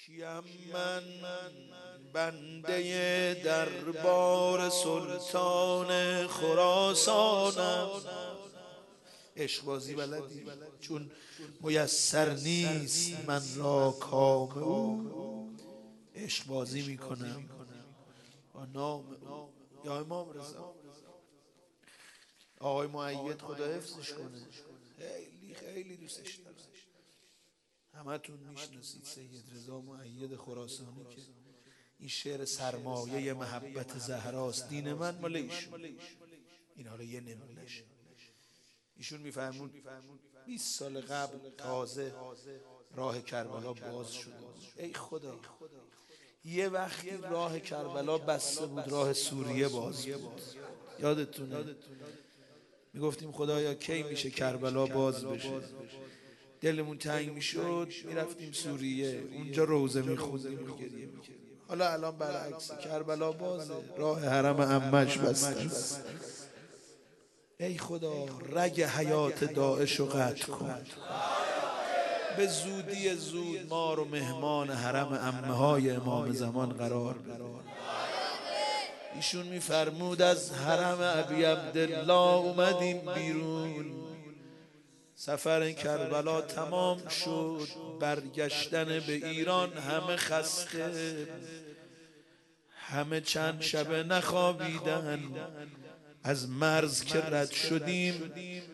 کیم من بنده دربار سلطان خراسانم. عشق بازی بلدی؟ چون میسر نیست من را کام او، عشق بازی میکنم با نام او. یا امام رضا آقای مؤید خدا حفظش کنه، خیلی خیلی دوستش دارم. همتون میشناسید سید رضا مؤید خراسانی که این شعر سرمایه محبت زهراست، دین من مال ایشون. این حالا یه نمونهش. ایشون میفرمون 20 سال قبل تازه راه کربلا باز شده. ای خدا، یه وقتی راه کربلا بسته بود راه سوریه باز بود. یادتونه؟ میگفتیم خدایا کی میشه کربلا باز بشه؟ دلمون تنگ میشد میرفتیم سوریه، اونجا روزه میخوندیم میگریه میکردیم. حالا الان برعکس، کربلا بازه، راه حرم عمش بسته است. ای خدا رگ حیات داعش رو قطع کن، به زودی زود ما رو مهمان حرم عمه های امام زمان قرار بده. ایشون میفرمود از حرم ابی عبدالله اومدیم بیرون، سفر کربلا تمام شد، برگشتن به ایران همه خسته، همه چند شبه نخوابیدن. از مرز که رد شدیم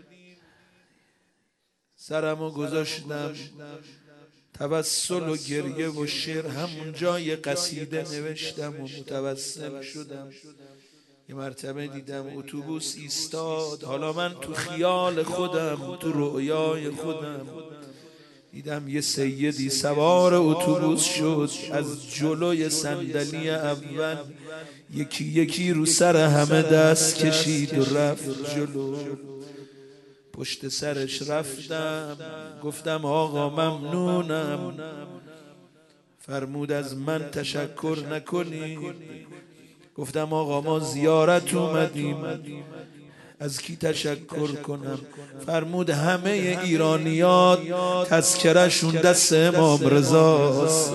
سرمو گذاشتم توسل و گریه و شعر، همون جای قصیده نوشتم و متوسل شدم. یه مرتبه دیدم اتوبوس ایستاد، حالا من تو خیال خودم تو رؤیای خودم دیدم یه سیدی سوار اتوبوس شد، از جلوی صندلی اول یکی یکی رو سر همه دست کشید و رفت جلو. پشت سرش رفتم گفتم آقا ممنونم. فرمود از من تشکر نکنید. گفتم آقا ما زیارت اومدیم، از کی تشکر کنم؟ فرمود همه ایرانیات تذکرشون دست امام رضاست،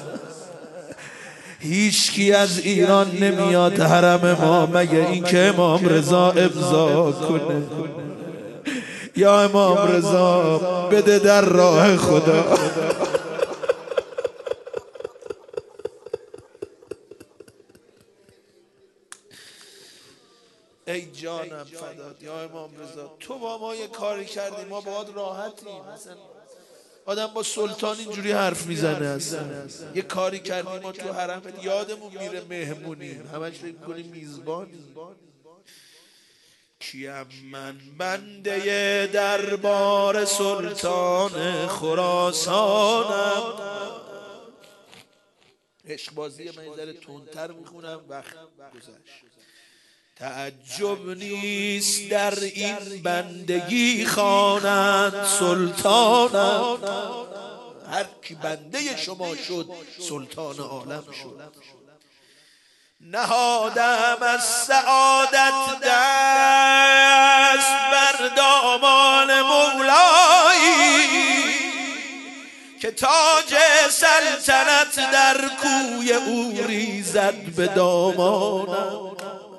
هیچ کی از ایران نمیاد حرم ما مگه اینکه امام رضا امضا کنه. یا امام رضا بده در راه خدا. ای جانم فدات یا امام رضا، تو با ما یه کاری کردی ما باهات راحتیم. مثلا آدم با سلطان اینجوری حرف میزنه، اصلا یه کاری کردی ما تو حرم یادمون میره مهمونیم، همش فکر میکنیم میزبانی. کیم من بنده دربار سلطان خراسانم. عشق بازی من یه ذره تندتر میخونم وقت گذشت. تعجب نیست در این بندگی خوانند سلطانم، هر کی بنده شما شد سلطان عالم شد. نهادم از سعادت دست بر دامان مولایی، که تاج سلطنت در کوی او ریزد به دامانم.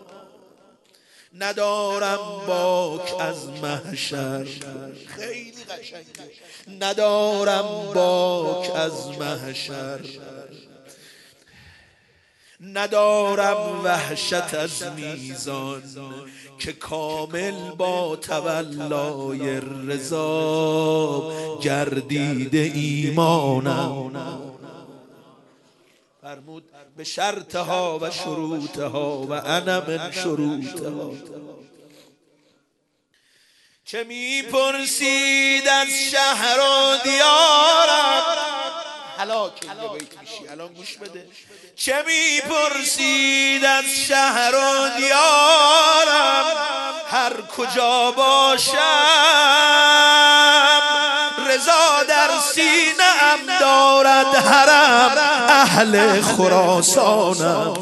ندارم باک از محشر، خیلی قشنگه، ندارم باک از محشر، ندارم وحشت از میزان، که کامل با تولای رضا گردیده ایمانم. فرمود به شرطها و شروطها و انا من شروطها. چه میپرسید از شهر و دیارم، هلاک اینجا بیت میشی الان گوش بده. چه میپرسید از شهر و دیارم، هر کجا باشم رضا در سینه ام دارد حرم اهل خراسانم.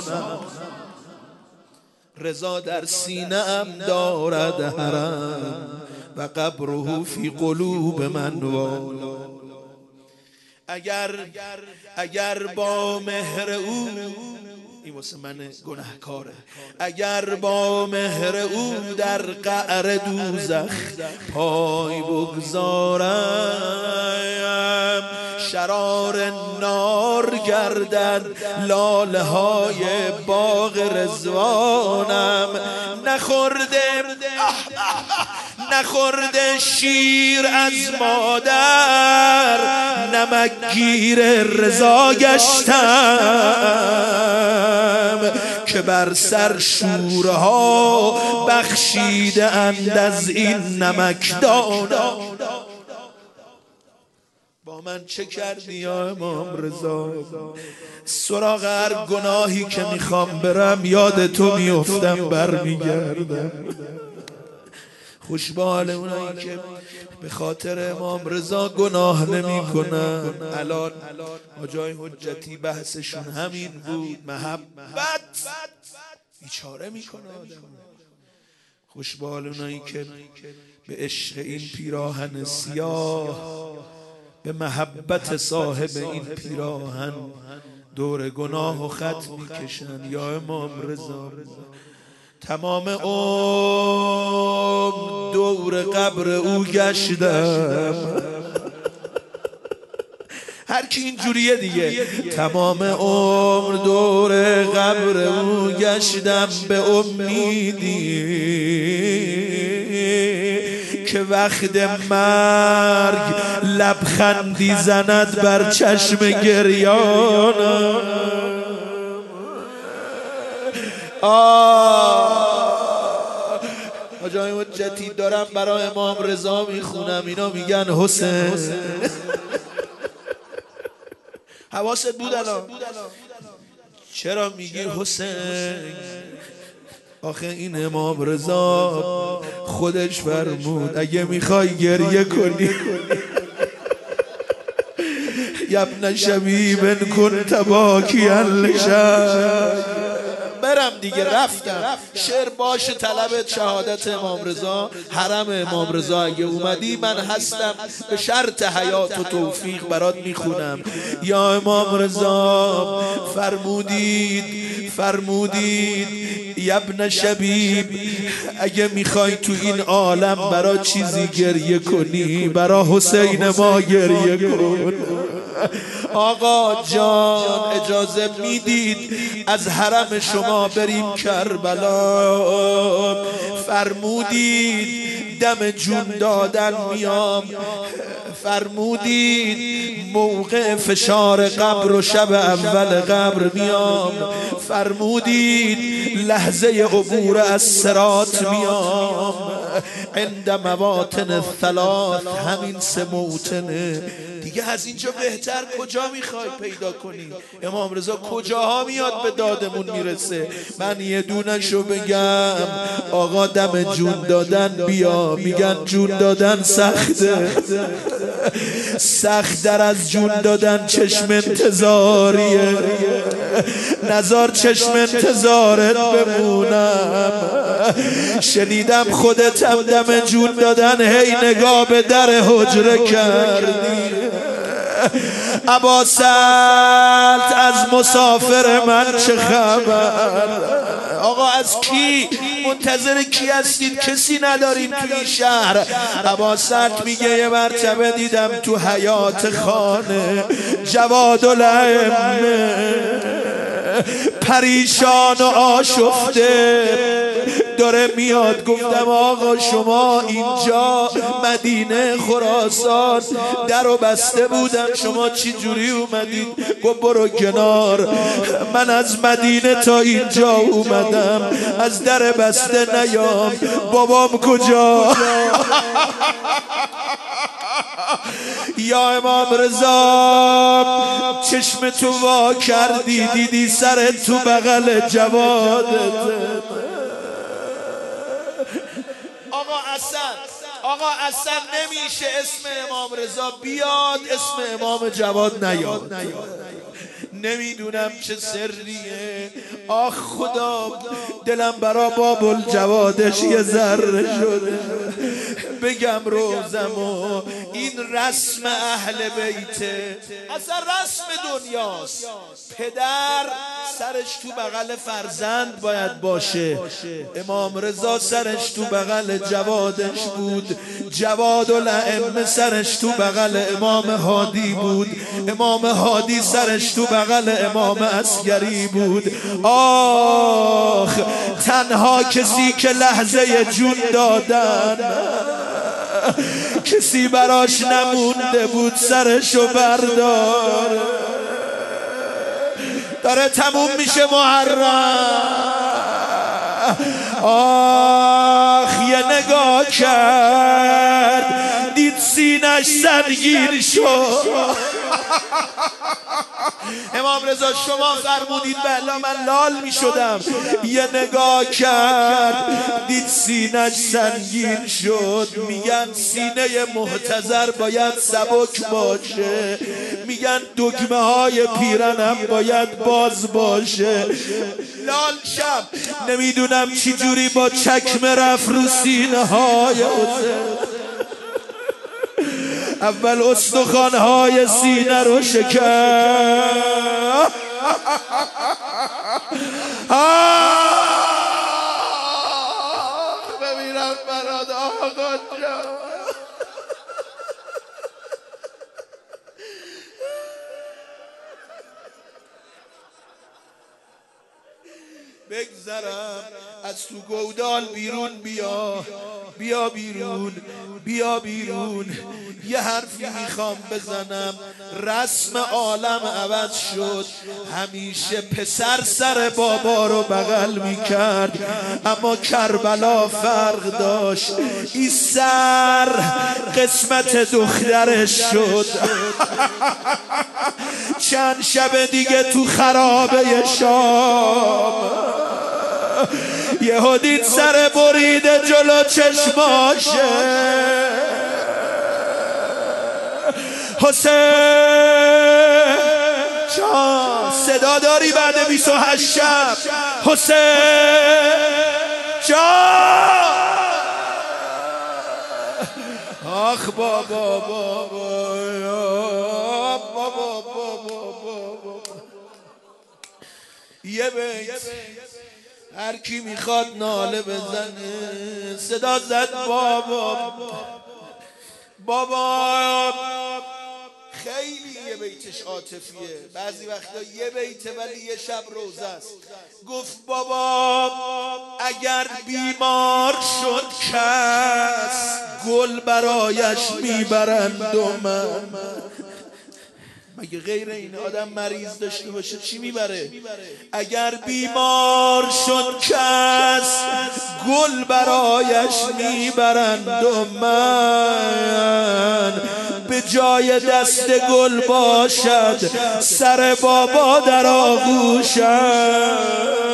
رضا در سینه ام دارد حرم و قبره فی قلوب من والا. اگر با مهر او، این واسه من گناهکاره، اگر با مهر او در قعر دوزخ پای بگذارم، شرار نار گردد لاله های باغ رضوانم. نخورده شیر از مادر، نمکگیر رضا گشتم، که بر سر شورها بخشیده اند از این نمکدانم. با من چه کردی یا امام رضا؟ سراغ هر گناهی که میخوام برم یاد تو میافتم، برمیگردم. خوش به حال اونایی که به خاطر امام رضا گناه نمی کنن. الان آجای حجتی بحثشون همین بود، محبت بیچاره میکنه آدم. خوش به حال اونایی که به عشق این پیراهن سیاه، به محبت صاحب این پیراهن دور گناه و خط میکشن. یا امام رضا تمام عمر دور قبر او گشتم. هر کی اینجوریه دیگه. تمام عمر دور قبر او گشتم به امیدی که وقت مرگ لبخندی زند بر چشم گریانم. آجای حجتی دارم برای امام رضا میخونم، اینا میگن حسین. حواست بود الان؟ چرا میگی حسین؟ آخه این امام رضا خودش فرمود اگه میخوای گریه کنی یبن شبیب کنت باکیا لشیء. برم دیگه، رفتم. شعر باش طلبت شهادت امام رضا، حرم امام رضا اگه اومدی من هستم، به شرط حیات و توفیق برات میخونم. یا امام رضا فرمودید یبن شبیب اگه میخوای تو این عالم برا چیزی گریه کنی، برا حسین ما گریه کن. آقا جان اجازه میدید از حرم شما بریم کربلا؟ فرمودید دم جون دادن میام، فرمودید موقع فشار قبر و شب اول قبر میام، فرمودید لحظه عبور از صراط میام، عند مواطن الثلاث، همین سه موطنه دیگه. از اینجا بهتر کجا میخوای پیدا کنی؟ امام رضا کجاها میاد به دادمون میرسه؟ من یه دونشو بگم، آقا دم جون دادن بیا. میگن جون دادن سخته، سخت در از جون دادن چشم انتظاریه. نزار چشم انتظارت بمونم. شنیدم خودت هم دم جون دادن هی نگاه به در حجره کردی. ابا سلط از مسافر من چه خبر؟ آقا از کی منتظر کی هستید؟ کسی نداریم تو این شهر. ابا سلط میگه یه مرتبه دیدم تو حیات خانه جواد الائمه پریشان و آشفته داره میاد. گفتم آقا شما اینجا مدینه خراسان در و بسته بودن، شما چی جوری اومدید؟ گفت برو کنار، من از مدینه تا اینجا اومدم، از در بسته نیام. بابام کجا؟ یا امام رضا چشم تو وا کردی دیدی سر تو بغل جوادت. آقا اصلا نمیشه اسم امام رضا بیاد اسم امام جواد نیاد. نمیدونم چه سریه. آخ خدا دلم برا باب الجوادش یه ذره شده. بگم روزمو این رسم اهل بیته، اصلا رسم دنیاست. پدر سرش تو بغل فرزند باید باشه. امام رضا سرش تو بغل جوادش بود، جواد الائمه سرش تو بغل امام هادی بود، امام هادی سرش تو بغل امام عسگری بود. آخ تنها کسی که لحظه جون دادن کسی براش نمونده بود، سرشو بردار. داره تموم میشه محرم. آخ یه نگاه کرد دید سینش سنگین شد. امام رضا شما فرمودید بله من لال می شدم. یه نگاه کرد دید سینش سنگین شد. میگن سینه محتضر باید سبک باشه، میگن دکمه های پیرنم باید باز باشه. لال شب نمیدونم چی جوری با چکمه رفت رو سینه های حسین. اول استخوان‌های سینه رو شکست. بمیرم برات آقا جان. بگذرم از تو گودال بیرون بیا، بیا بیرون، بیا بیرون. یه حرفی میخوام بزنم. رسم عالم عوض شد. همیشه پسر سر بابا رو بغل میکرد، اما کربلا فرق داشت. این سر قسمت دخترش شد. چند شب دیگه تو خرابه شام یهو دید سر بریده جلو چشماشه. حسین جان صدا داری بعد 28 شب؟ حسین جان. آخ بابا بابا بابا بابا. یه بیت هر کی میخواد ناله بزنه. صدا زد بابا بابا. خیلی یه بیتش عاطفیه، بعضی وقتا یه بیته ولی یه شب روزه است. گفت بابا اگر بیمار شد کس، گل برایش میبرند و من. مگه غیر این آدم مریض داشته باشه چی میبره؟ اگر بیمار شد کس، گل برایش میبرند و من به جای دست گل باشد سر بابا در آغوشم.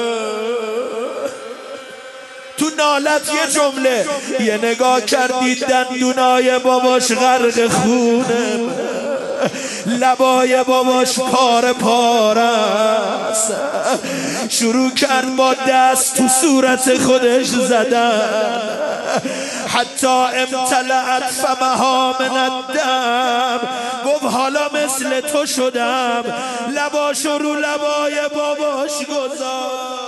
تو نالت یه جمله، یه نگاه کردید دندونای باباش غرق خونه، لبای باباش پاره پاره است. شروع کرد با دست تو صورت خودش زدن، حتی امتلأت فمها من الدم. گفت حالا مثل تو شدم. لباشو رو لبای باباش گذاشت.